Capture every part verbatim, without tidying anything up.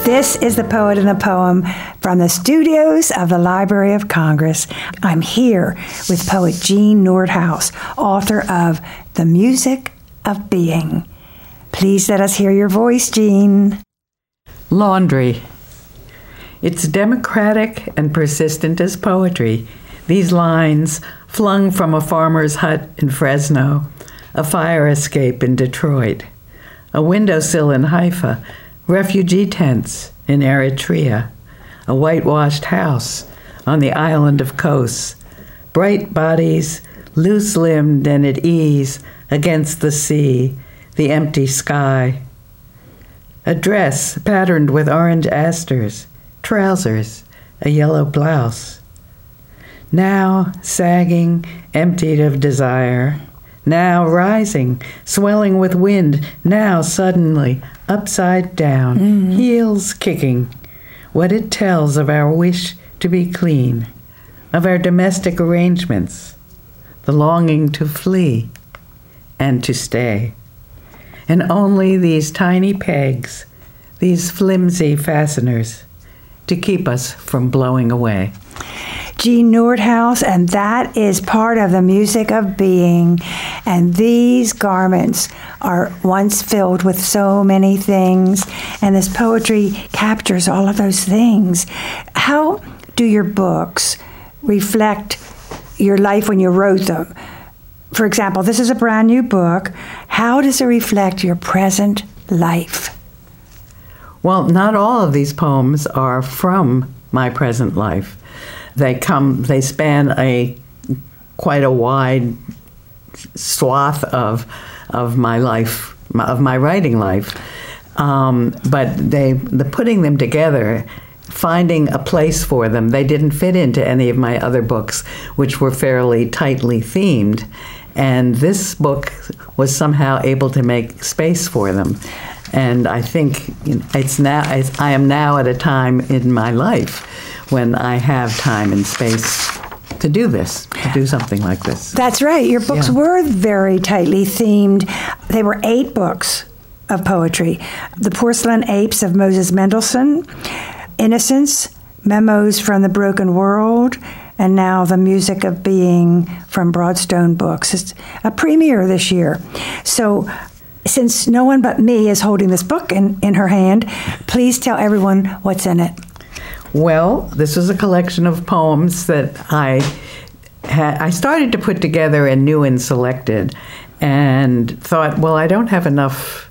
This is The Poet and the Poem from the studios of the Library of Congress. I'm here with poet Jean Nordhaus, author of The Music of Being. Please let us hear your voice, Jean. Laundry. It's democratic and persistent as poetry. These lines, flung from a farmer's hut in Fresno, a fire escape in Detroit, a windowsill in Haifa, refugee tents in Eritrea, a whitewashed house on the island of Kos, bright bodies, loose-limbed and at ease against the sea, the empty sky. A dress patterned with orange asters, trousers, a yellow blouse. Now sagging, emptied of desire, now rising, swelling with wind, now suddenly upside down, mm-hmm. heels kicking. What it tells of our wish to be clean, of our domestic arrangements, the longing to flee and to stay. And only these tiny pegs, these flimsy fasteners, to keep us from blowing away. Jean Nordhaus, and that is part of The Music of Being. And these garments are once filled with so many things, and this poetry captures all of those things. How do your books reflect your life when you wrote them? For example, this is a brand new book. How does it reflect your present life? Well, not all of these poems are from my present life. They come, they span a quite a wide swath of of my life, of my writing life. Um, but they, the putting them together, finding a place for them, they didn't fit into any of my other books, which were fairly tightly themed. And this book was somehow able to make space for them. And I think you know, it's now, it's, I am now at a time in my life when I have time and space to do this, to do something like this. That's right. Your books yeah. were very tightly themed. They were eight books of poetry. The Porcelain Apes of Moses Mendelssohn, Innocence, Memos from the Broken World, and now The Music of Being from Broadstone Books. It's a premiere this year. So since no one but me is holding this book in, in her hand, please tell everyone what's in it. Well, this is a collection of poems that I had, I started to put together in New and Selected, and thought, well, I don't have enough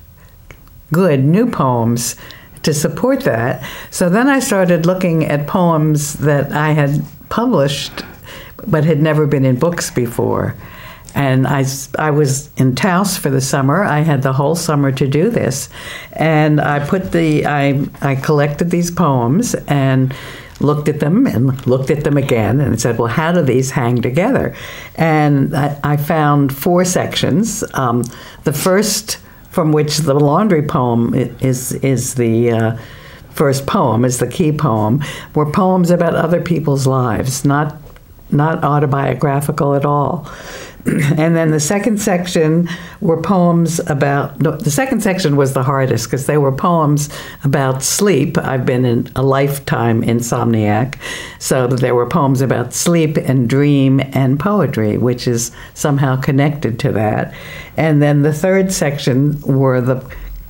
good new poems to support that. So then I started looking at poems that I had published but had never been in books before. And I, I was in Taos for the summer. I had the whole summer to do this. And I put the, I, I collected these poems and looked at them and looked at them again and said, well, how do these hang together? And I, I found four sections. Um, the first, from which the laundry poem is, is the uh, first poem, is the key poem, were poems about other people's lives, not, not autobiographical at all. And then the second section were poems about, no, the second section was the hardest because they were poems about sleep. I've been in a lifetime insomniac, so there were poems about sleep and dream and poetry, which is somehow connected to that. And then the third section were the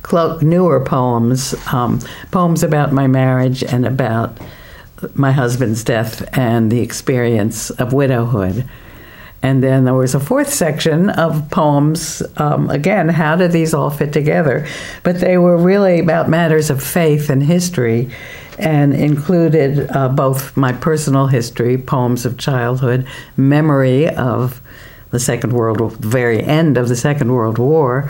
newer poems, um, poems about my marriage and about my husband's death and the experience of widowhood. And then there was a fourth section of poems, um, again, how do these all fit together? But they were really about matters of faith and history, and included uh, both my personal history, poems of childhood, memory of the Second World War, the very end of the Second World War,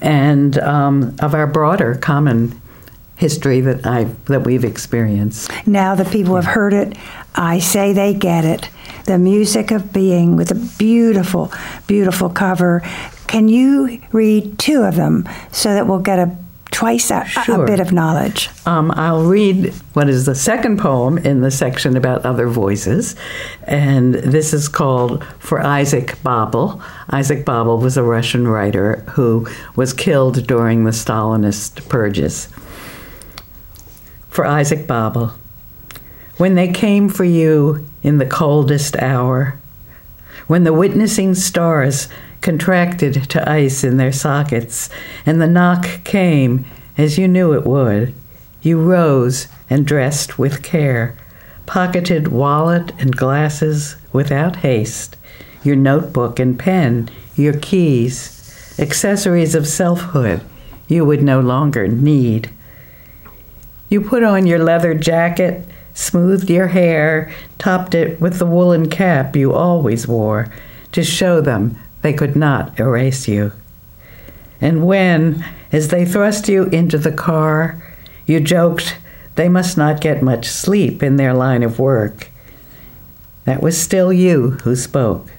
and um, of our broader common history that I that we've experienced. Now that people have heard it, I say they get it. The Music of Being, with a beautiful, beautiful cover. Can you read two of them so that we'll get a twice a, sure. a bit of knowledge? Um, I'll read what is the second poem in the section about other voices, and this is called For Isaac Babel. Isaac Babel was a Russian writer who was killed during the Stalinist purges. for Isaac Babel. When they came for you in the coldest hour, when the witnessing stars contracted to ice in their sockets, and the knock came as you knew it would, you rose and dressed with care, pocketed wallet and glasses without haste, your notebook and pen, your keys, accessories of selfhood you would no longer need. You put on your leather jacket, smoothed your hair, topped it with the woolen cap you always wore, to show them they could not erase you. And when, as they thrust you into the car, you joked they must not get much sleep in their line of work, that was still you who spoke.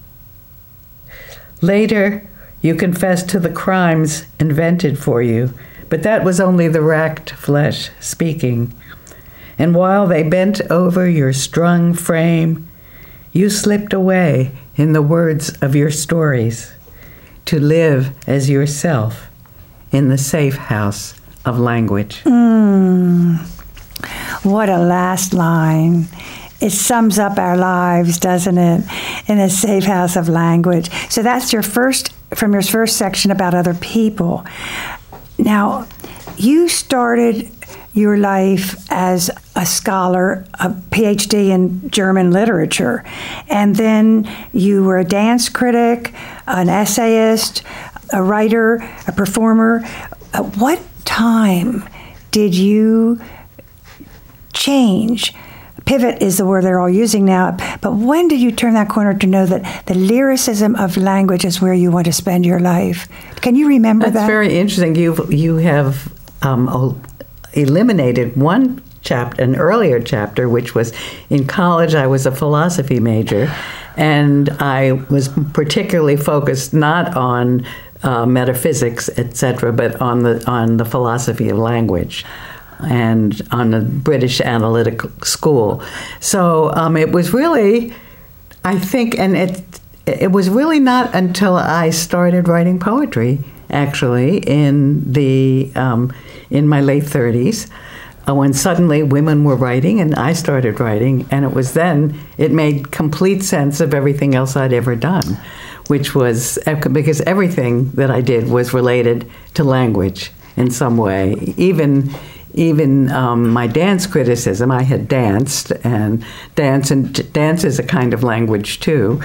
Later, you confessed to the crimes invented for you, but that was only the racked flesh speaking. And while they bent over your strung frame, you slipped away in the words of your stories to live as yourself in the safe house of language. Mm, what a last line. It sums up our lives, doesn't it? In a safe house of language. So that's your first, from your first section about other people. Now, you started your life as a scholar, a P H D in German literature, and then you were a dance critic, an essayist, a writer, a performer. At what time did you change? Pivot is the word they're all using now, but when did you turn that corner to know that the lyricism of language is where you want to spend your life? Can you remember That's that? That's very interesting. You've, you have um, eliminated one chapter, an earlier chapter, which was in college. I was a philosophy major, and I was particularly focused not on uh, metaphysics, et cetera, but on the on the philosophy of language, and on the British Analytic School. So um, it was really, I think, and it it was really not until I started writing poetry, actually, in the um, in my late thirties, uh, when suddenly women were writing and I started writing, and it was then it made complete sense of everything else I'd ever done, which was because everything that I did was related to language in some way, even. Even um, my dance criticism, I had danced, and dance and dance is a kind of language too,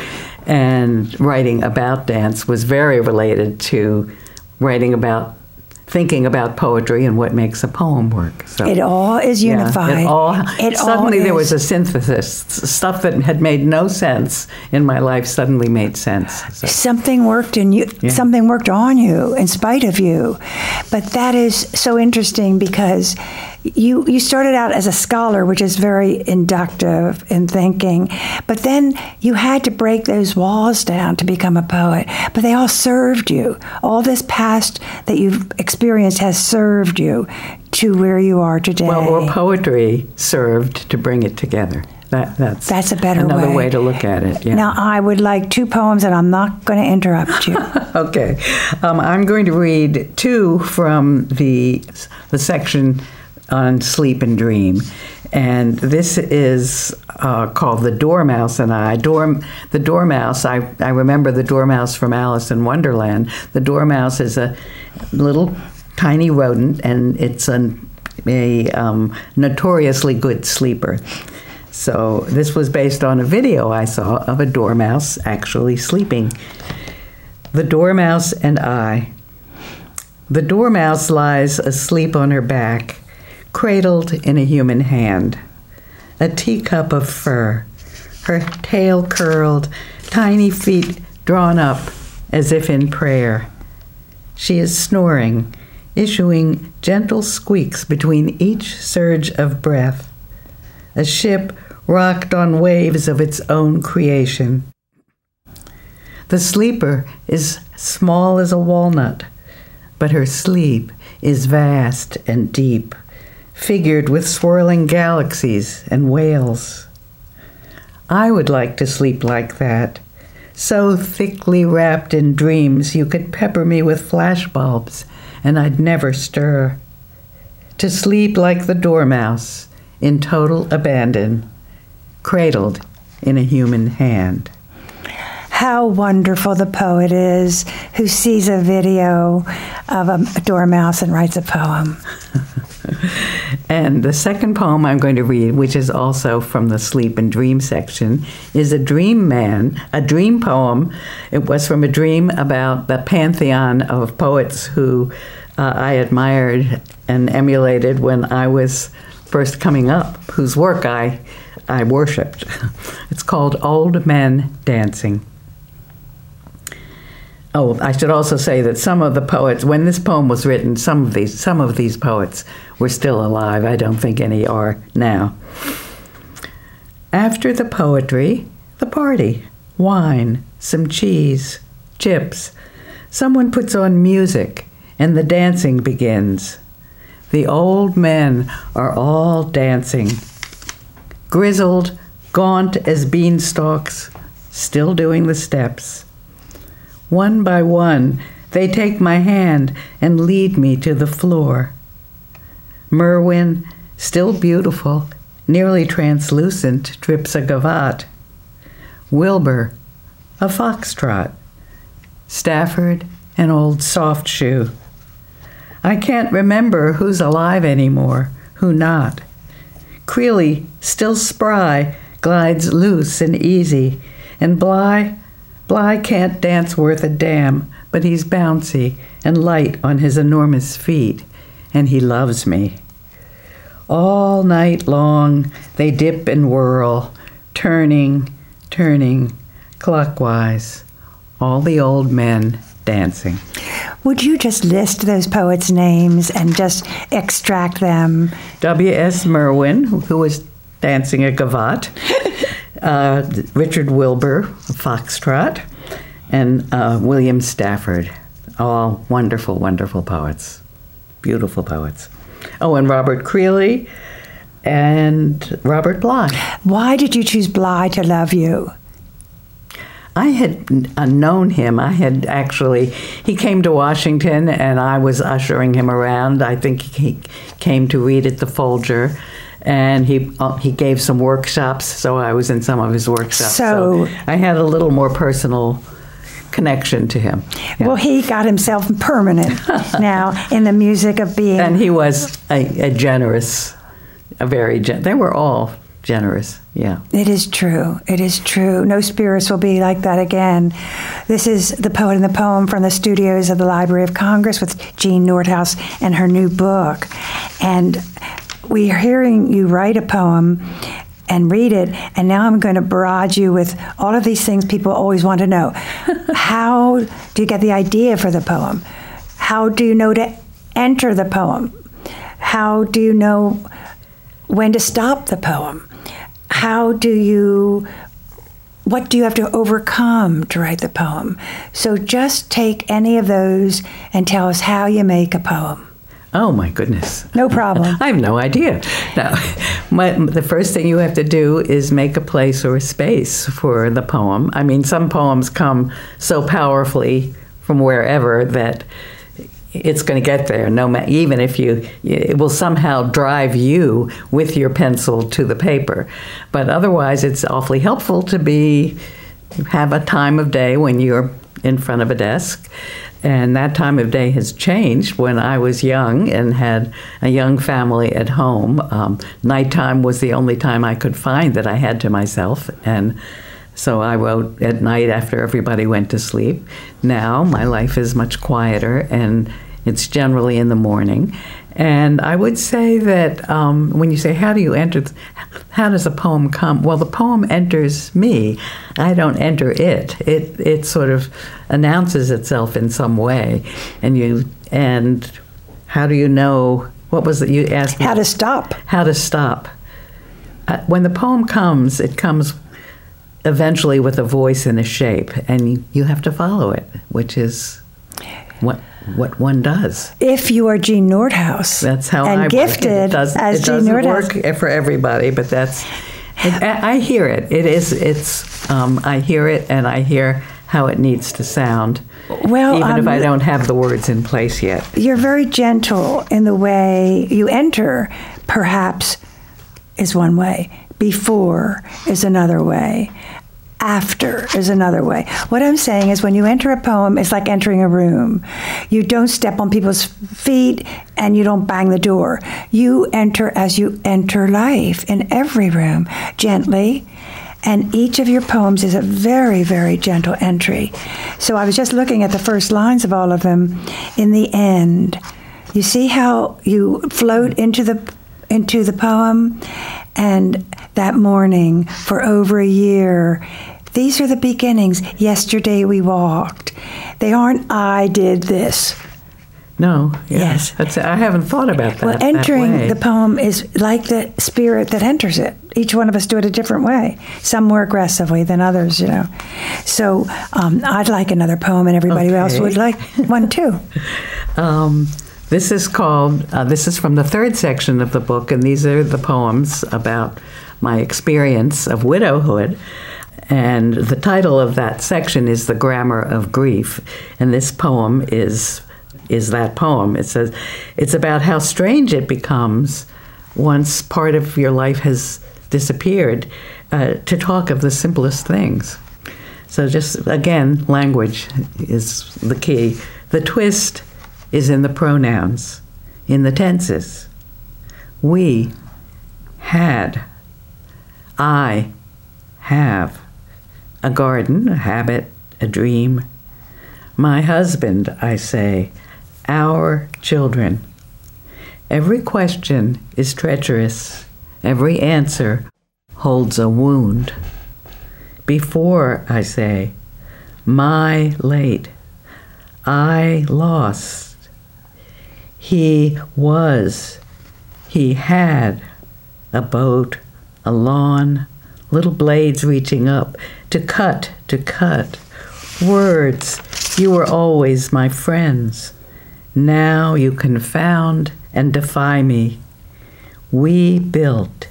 and writing about dance was very related to writing about, thinking about poetry and what makes a poem work. So it all is unified. Yeah, it all, it suddenly all there is. was a synthesis. Stuff that had made no sense in my life suddenly made sense. So. Something worked in you. Yeah. Something worked on you in spite of you. But that is so interesting because you you started out as a scholar, which is very inductive in thinking, but then you had to break those walls down to become a poet. But they all served you. All this past that you've experienced has served you to where you are today. Well, or poetry served to bring it together. That, that's that's a better another way. way to look at it. Yeah. Now, I would like two poems, and I'm not going to interrupt you. Okay. Um, I'm going to read two from the the section on sleep and dream. And this is uh, called The Dormouse and I. Dorm, the Dormouse, I, I remember the Dormouse from Alice in Wonderland. The Dormouse is a little tiny rodent, and it's an, a um, notoriously good sleeper. So this was based on a video I saw of a dormouse actually sleeping. The Dormouse and I. The dormouse lies asleep on her back, cradled in a human hand, a teacup of fur, her tail curled, tiny feet drawn up as if in prayer. She is snoring, issuing gentle squeaks between each surge of breath. A ship rocked on waves of its own creation. The sleeper is small as a walnut, but her sleep is vast and deep, figured with swirling galaxies and whales. I would like to sleep like that, so thickly wrapped in dreams you could pepper me with flashbulbs and I'd never stir. to sleep like the dormouse in total abandon, cradled in a human hand. How wonderful the poet is who sees a video of a dormouse and writes a poem. And the second poem I'm going to read, which is also from the Sleep and Dream section, is a dream man, a dream poem. It was from a dream about the pantheon of poets who uh, I admired and emulated when I was first coming up, whose work I, I worshipped. It's called Old Men Dancing. Oh, I should also say that some of the poets, when this poem was written, some of these some of these poets were still alive. I don't think any are now. After the poetry, the party, wine, some cheese, chips. Someone puts on music, and the dancing begins. The old men are all dancing, grizzled, gaunt as beanstalks, still doing the steps. One by one, they take my hand and lead me to the floor. Merwin, still beautiful, nearly translucent, trips a gavotte. Wilbur, a foxtrot. Stafford, an old soft shoe. I can't remember who's alive anymore, who not. Creeley, still spry, glides loose and easy, and Bly, Bly can't dance worth a damn, but he's bouncy and light on his enormous feet, and he loves me. All night long they dip and whirl, turning, turning, clockwise, all the old men dancing. Would you just list those poets' names and just extract them? W S Merwin, who was dancing a gavotte. Uh, Richard Wilbur, Foxtrot, and uh, William Stafford, all wonderful, wonderful poets, beautiful poets. Oh, and Robert Creeley and Robert Bly. Why did you choose Bly to love you? I had uh, known him. I had actually, he came to Washington and I was ushering him around. I think he came to read at the Folger. And he uh, he gave some workshops, so I was in some of his workshops. So, so I had a little more personal connection to him. Yeah. Well, he got himself permanent now in the music of being. And he was a, a generous, a very gen- they were all generous, yeah. It is true. It is true. No spirits will be like that again. This is The Poet and the Poem from the studios of the Library of Congress with Jean Nordhaus and her new book. And we are hearing you write a poem and read it, and now I'm going to barrage you with all of these things people always want to know. How do you get the idea for the poem? How do you know to enter the poem? How do you know when to stop the poem? How do you, what do you have to overcome to write the poem? So just take any of those and tell us how you make a poem. Oh, my goodness. No problem. I have no idea. Now, my, the first thing you have to do is make a place or a space for the poem. I mean, some poems come so powerfully from wherever that it's going to get there, no matter, even if you, it will somehow drive you with your pencil to the paper. But otherwise, it's awfully helpful to be, have a time of day when you're in front of a desk. And that time of day has changed. When I was young and had a young family at home, um, nighttime was the only time I could find that I had to myself. And so I wrote at night after everybody went to sleep. Now my life is much quieter, and it's generally in the morning. And I would say that um, when you say, how do you enter, how does a poem come? Well, the poem enters me. I don't enter it. It it sort of announces itself in some way. And you and how do you know, what was it you asked me? How to stop. How to stop. Uh, when the poem comes, it comes eventually with a voice and a shape, and you, you have to follow it, which is what what one does. If you are Jean Nordhaus. That's how and I gifted work. It, does, as it Jean doesn't Nordhaus. work for everybody, but that's, it, I hear it. It is, it's, um, I hear it, and I hear how it needs to sound, well, even um, if I don't have the words in place yet. You're very gentle in the way you enter, perhaps, is one way. Before is another way. After is another way. What I'm saying is when you enter a poem, it's like entering a room. You don't step on people's feet and you don't bang the door. You enter as you enter life in every room, gently. And each of your poems is a very, very gentle entry. So I was just looking at the first lines of all of them. In the end, you see how you float into the into the poem? And that morning, for over a year, these are the beginnings. Yesterday we walked. They aren't, I did this. No. Yeah. Yes. That's, I haven't thought about that. Well, entering that way. the poem is like the spirit that enters it. Each one of us do it a different way. Some more aggressively than others, you know. So um, I'd like another poem, and everybody okay. else would like one too. um, this is called, uh, this is from the third section of the book, and these are the poems about my experience of widowhood. And the title of that section is The Grammar of Grief. And this poem is is that poem. It says, it's about how strange it becomes once part of your life has disappeared uh, to talk of the simplest things. So just, again, language is the key. The twist is in the pronouns, in the tenses. We had, I have, a garden, a habit, a dream. My husband, I say, our children. Every question is treacherous. Every answer holds a wound. Before, I say, my late, I lost. He was, he had a boat, a lawn, little blades reaching up to cut, to cut. Words, you were always my friends. Now you confound and defy me. We built.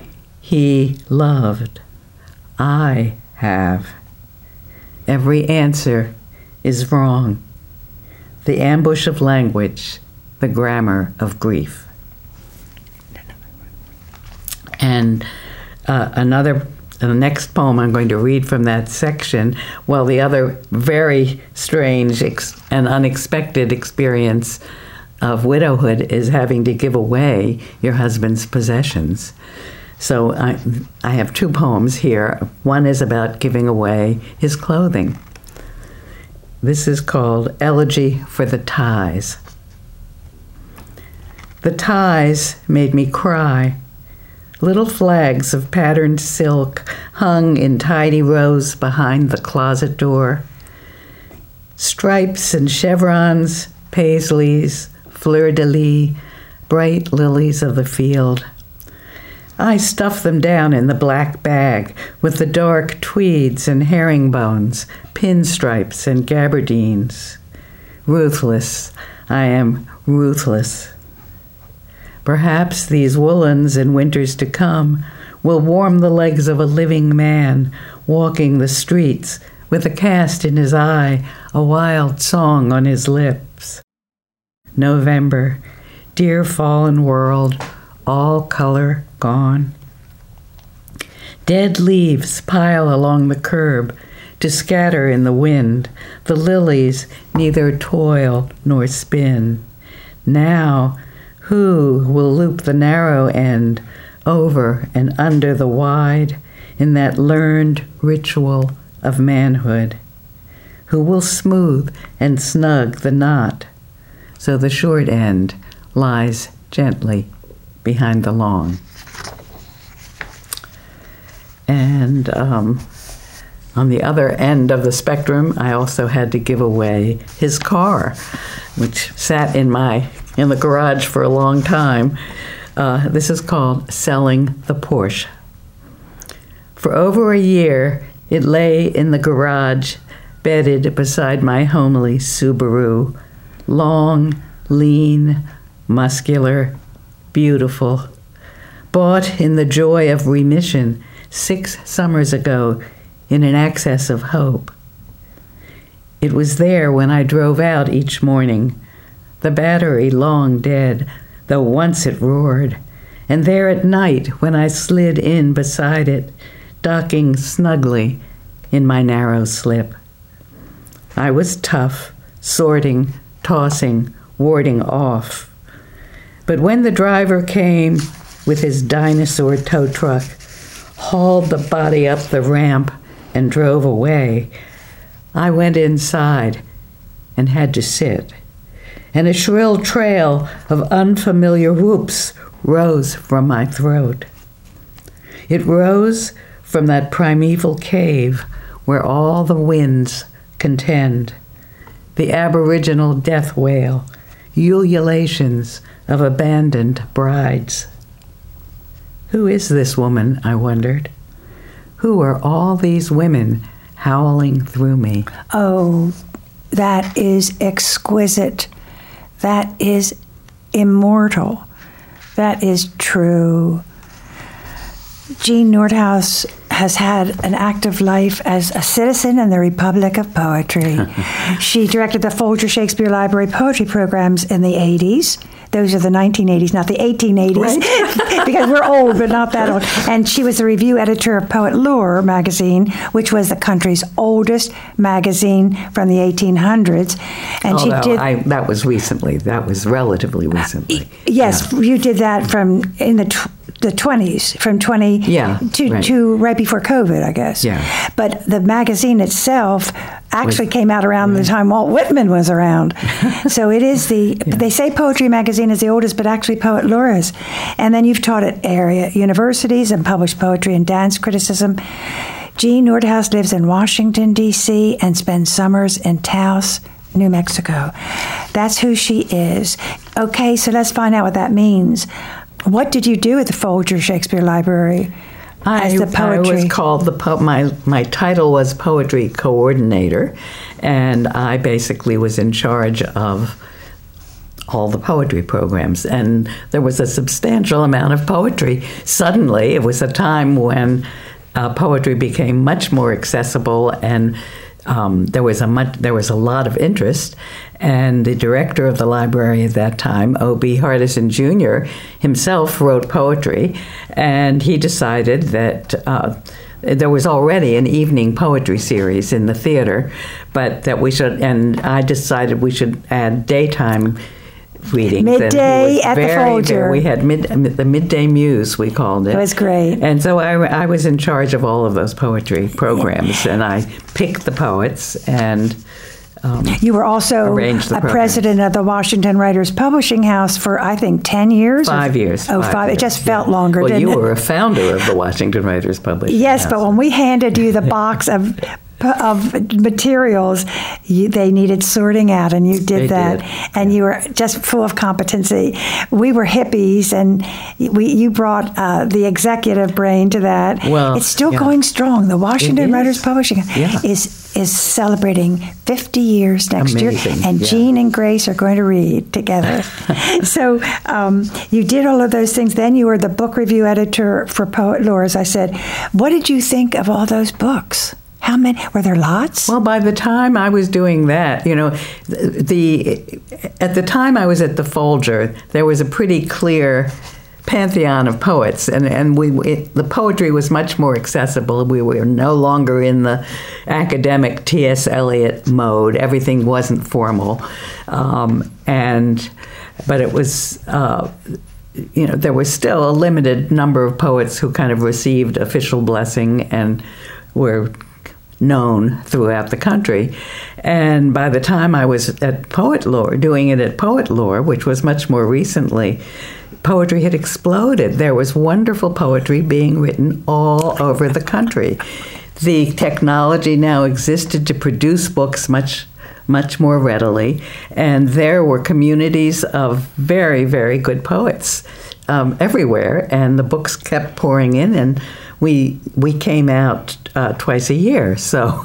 He loved. I have. Every answer is wrong. The ambush of language, the grammar of grief. And uh, another The next poem I'm going to read from that section, well, the other very strange ex- and unexpected experience of widowhood is having to give away your husband's possessions. So I, I have two poems here. One is about giving away his clothing. This is called Elegy for the Ties. The ties made me cry. Little flags of patterned silk hung in tidy rows behind the closet door. Stripes and chevrons, paisleys, fleur-de-lis, bright lilies of the field. I stuffed them down in the black bag with the dark tweeds and herringbones, pinstripes and gabardines. Ruthless, I am ruthless. Perhaps these woolens in winters to come will warm the legs of a living man walking the streets with a cast in his eye, a wild song on his lips. November, dear fallen world, all color gone. Dead leaves pile along the curb to scatter in the wind. The lilies neither toil nor spin. Now, who will loop the narrow end over and under the wide in that learned ritual of manhood? Who will smooth and snug the knot so the short end lies gently behind the long? And um, on the other end of the spectrum, I also had to give away his car, which sat in my in the garage for a long time. Uh, this is called Selling the Porsche. For over a year, it lay in the garage, bedded beside my homely Subaru. Long, lean, muscular, beautiful. Bought in the joy of remission six summers ago in an access of hope. It was there when I drove out each morning, the battery long dead, though once it roared, and there at night when I slid in beside it, docking snugly in my narrow slip. I was tough, sorting, tossing, warding off. But when the driver came with his dinosaur tow truck, hauled the body up the ramp, and drove away, I went inside and had to sit. And a shrill trail of unfamiliar whoops rose from my throat. It rose from that primeval cave where all the winds contend, the aboriginal death wail, ululations of abandoned brides. Who is this woman, I wondered? Who are all these women howling through me? Oh, that is exquisite. That is immortal. That is true. Jean Nordhaus has had an active life as a citizen in the Republic of Poetry. She directed the Folger Shakespeare Library poetry programs in the eighties. Those are the nineteen eighties, not the eighteen eighties, right? Because we're old, but not that old. And she was the review editor of Poet Lore magazine, which was the country's oldest magazine from the eighteen hundreds. And Although she did I, that was recently. That was relatively recently. Yes, yeah. You did that from in the tw- the twenties, from twenty yeah, to right. to right before COVID, I guess. Yeah. But the magazine itself actually was, came out around right. the time Walt Whitman was around. So it is the, yeah. they say Poetry Magazine is the oldest, but actually Poet Lore is. And then you've taught at area universities and published poetry and dance criticism. Jean Nordhaus lives in Washington, D C and spends summers in Taos, New Mexico. That's who she is. Okay, so let's find out what that means. What did you do at the Folger Shakespeare Library? I, As the poetry. I was called the po- my my title was poetry coordinator, and I basically was in charge of all the poetry programs. And there was a substantial amount of poetry. Suddenly, it was a time when uh, poetry became much more accessible, and um, there was a much there was a lot of interest. And the director of the library at that time, O B Hardison Junior, himself wrote poetry, and he decided that uh, there was already an evening poetry series in the theater, but that we should, and I decided we should add daytime readings. Midday at the Folger. We had mid, the Midday Muse, we called it. It was great. And so I, I was in charge of all of those poetry programs, and I picked the poets and Um, you were also a president of the Washington Writers Publishing House for, I think, ten years? Five or, years. Oh, five. five. Years. It just felt yeah. longer, well, didn't it? Well, you were a founder of the Washington Writers Publishing yes, House. But when we handed you the box of of materials, you, they needed sorting out, and you did they that. Did. And you were just full of competency. We were hippies, and we you brought uh, the executive brain to that. Well, it's still yeah. going strong. The Washington Writers Publishing yeah. is is celebrating fifty years next Amazing. year, and yeah. Jean and Grace are going to read together. So um, you did all of those things. Then you were the book review editor for Poet Lore, as I said. What did you think of all those books? How many? Were there lots? Well, by the time I was doing that, you know, the, the at the time I was at the Folger, there was a pretty clear pantheon of poets, and and we it, the poetry was much more accessible. We were no longer in the academic T S Eliot mode. Everything wasn't formal, um, and but it was. Uh, you know, there was still a limited number of poets who kind of received official blessing and were known throughout the country. And by the time I was at Poet Lore, doing it at Poet Lore, which was much more recently, poetry had exploded. There was wonderful poetry being written all over the country. The technology now existed to produce books much much more readily, and there were communities of very, very good poets um, everywhere, and the books kept pouring in, and we we came out uh, twice a year. So,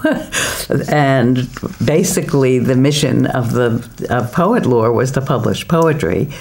and basically the mission of the of Poet Lore was to publish poetry,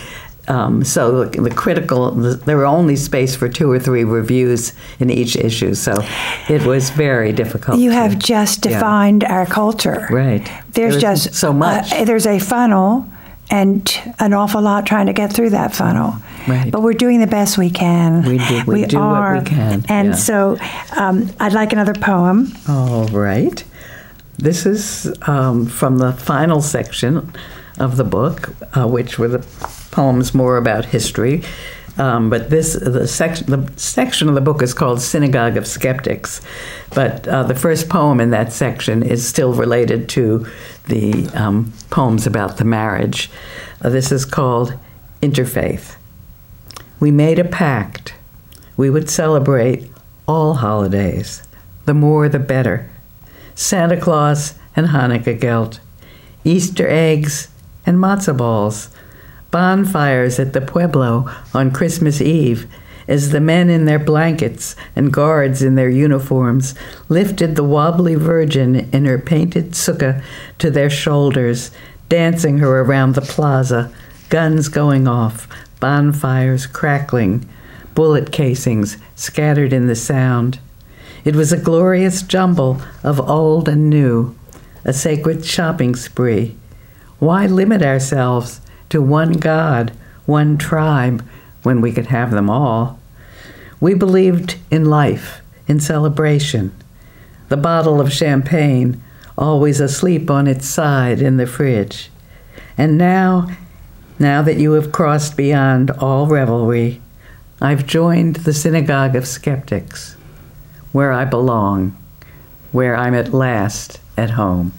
Um, so the, the critical, the, there were only space for two or three reviews in each issue, so it was very difficult. You to, have just defined yeah. our culture. Right. There's there just so much. Uh, there's a funnel and an awful lot trying to get through that funnel. Right. But we're doing the best we can. We do, we we do are. what we can. And yeah. so um, I'd like another poem. All right. This is um, from the final section of the book, uh, which were the poems more about history. Um, but this the section the section of the book is called Synagogue of Skeptics. But uh, the first poem in that section is still related to the um, poems about the marriage. Uh, this is called Interfaith. We made a pact. We would celebrate all holidays. The more, the better. Santa Claus and Hanukkah Gelt. Easter eggs and matzo balls. Bonfires at the Pueblo on Christmas Eve as the men in their blankets and guards in their uniforms lifted the wobbly Virgin in her painted sukkah to their shoulders, dancing her around the plaza, guns going off, bonfires crackling, bullet casings scattered in the sound. It was a glorious jumble of old and new, a sacred shopping spree. Why limit ourselves to one God, one tribe, when we could have them all? We believed in life, in celebration. The bottle of champagne, always asleep on its side in the fridge. And now, now that you have crossed beyond all revelry, I've joined the Synagogue of Skeptics, where I belong, where I'm at last at home.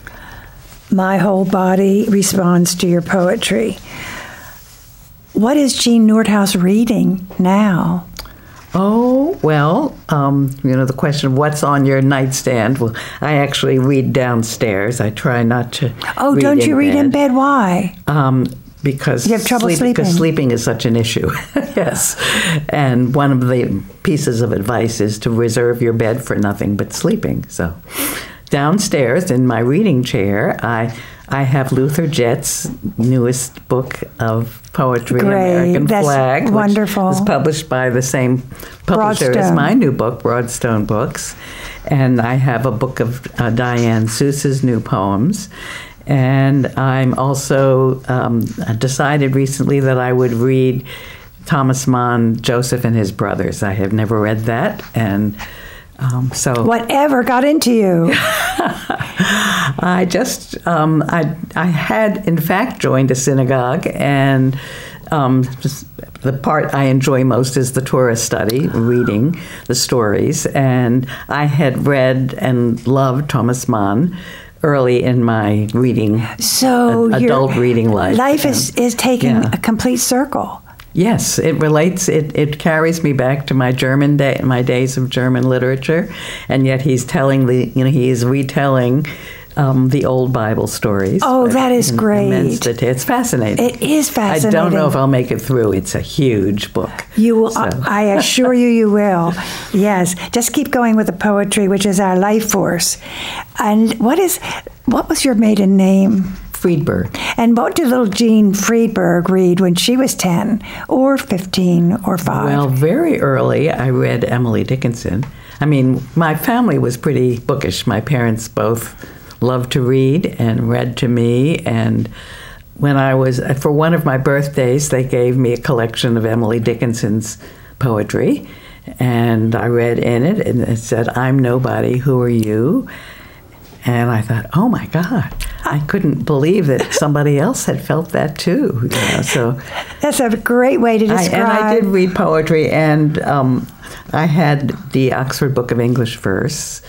My whole body responds to your poetry. What is Jean Nordhaus reading now? Oh, well, um, you know, the question of what's on your nightstand. Well, I actually read downstairs. I try not to Oh, read don't in you read bed. in bed? Why? Um, because you have trouble sleep, sleeping. Because sleeping is such an issue. Yes. And one of the pieces of advice is to reserve your bed for nothing but sleeping. So downstairs in my reading chair, I I have Luther Jett's newest book of poetry, Great. American That's Flag, wonderful. which was published by the same publisher Broadstone. as my new book, Broadstone Books. And I have a book of uh, Diane Seuss's new poems. And I'm also um, decided recently that I would read Thomas Mann, Joseph and His Brothers. I have never read that, and um, so whatever got into you? I just um, I I had in fact joined a synagogue, and um, just the part I enjoy most is the Torah study, reading the stories, and I had read and loved Thomas Mann early in my reading, so a, adult reading life. Life is, is taking yeah. a complete circle. Yes, it relates. It, it carries me back to my German day, my days of German literature, and yet he's telling the, you know, he is retelling um, the old Bible stories. Oh, that is in, great! Immense detail. It's fascinating. It is fascinating. I don't know if I'll make it through. It's a huge book. You will. So. I assure you, you will. Yes, just keep going with the poetry, which is our life force. And what is, what was your maiden name? Friedberg. And what did little Jean Friedberg read when she was ten or fifteen or five? Well, very early I read Emily Dickinson. I mean, my family was pretty bookish. My parents both loved to read and read to me. And when I was, for one of my birthdays, they gave me a collection of Emily Dickinson's poetry. And I read in it, and it said, "I'm nobody, who are you?" And I thought, oh my God, I couldn't believe that somebody else had felt that too. You know, so that's a great way to describe. I, and I did read poetry, and um, I had the Oxford Book of English Verse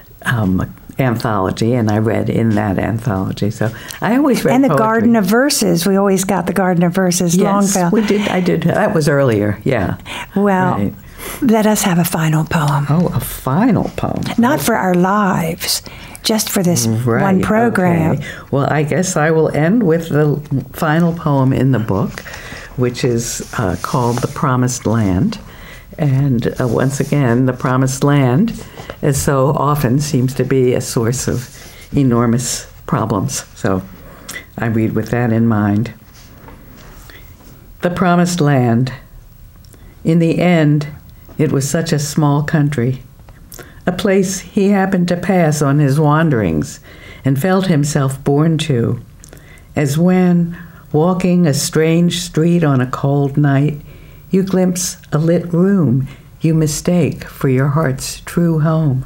um, anthology, and I read in that anthology. So I always read and the poetry. Garden of Verses. We always got the Garden of Verses. Yes, Longfellow. we did. I did. That was earlier. Yeah. Well. Right. Let us have a final poem. Oh, a final poem. Not for our lives, just for this right, one program. Okay. Well, I guess I will end with the final poem in the book, which is uh, called The Promised Land. And uh, once again, the Promised Land, as so often, seems to be a source of enormous problems. So I read with that in mind. The Promised Land. In the end, it was such a small country, a place he happened to pass on his wanderings and felt himself born to, as when, walking a strange street on a cold night, you glimpse a lit room you mistake for your heart's true home.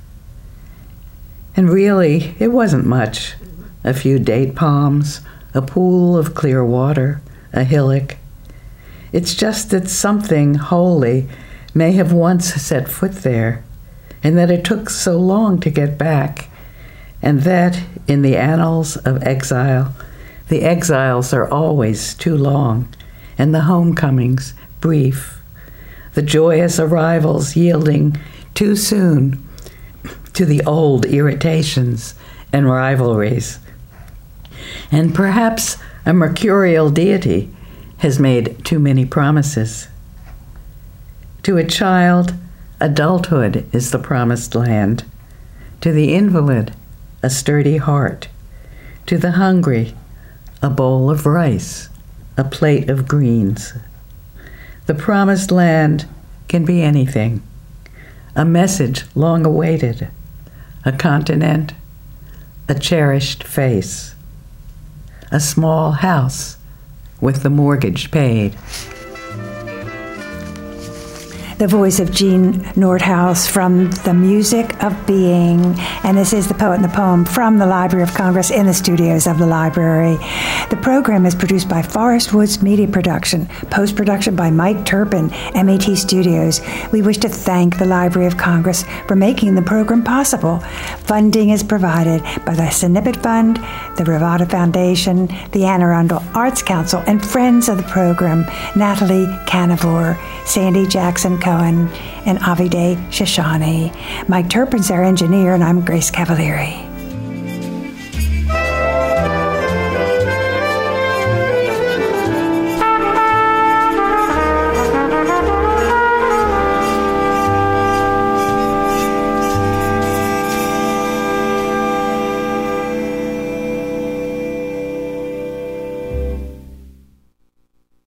And really, it wasn't much. A few date palms, a pool of clear water, a hillock. It's just that something holy may have once set foot there, and that it took so long to get back, and that in the annals of exile, the exiles are always too long, and the homecomings brief, the joyous arrivals yielding too soon to the old irritations and rivalries. And perhaps a mercurial deity has made too many promises. To a child, adulthood is the promised land. To the invalid, a sturdy heart. To the hungry, a bowl of rice, a plate of greens. The promised land can be anything. A message long awaited, a continent, a cherished face, a small house with the mortgage paid. The voice of Jean Nordhaus from The Music of Being. And this is The Poet and the Poem from the Library of Congress in the studios of the library. The program is produced by Forest Woods Media Production, post-production by Mike Turpin, M A T Studios. We wish to thank the Library of Congress for making the program possible. Funding is provided by the Snippet Fund, the Rivada Foundation, the Anne Arundel Arts Council, and friends of the program, Natalie Canavore, Sandy Jackson Cohen, and Avide Shoshani. Mike Turpin's our engineer, and I'm Grace Cavalieri.